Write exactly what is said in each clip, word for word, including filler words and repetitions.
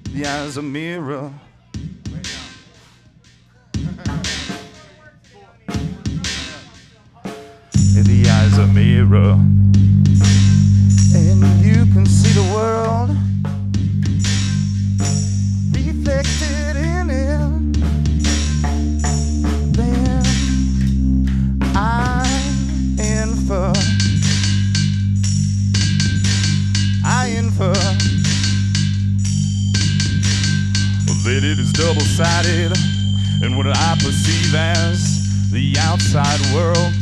The eye's a mirror. The eye's a mirror, and you can see the world reflected in it. Then I infer, I infer that it is double-sided, and what I perceive as the outside world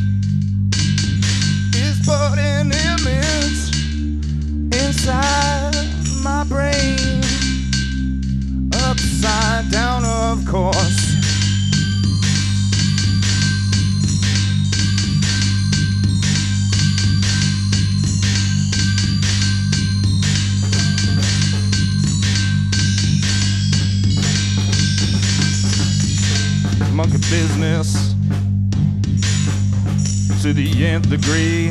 is but an image inside my brain, upside down, of course. Monkey business to the nth degree.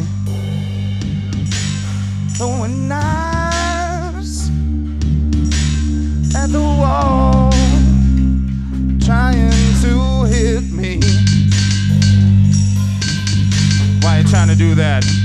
Throwing knives at the wall, trying to hit me. Why are you trying to do that?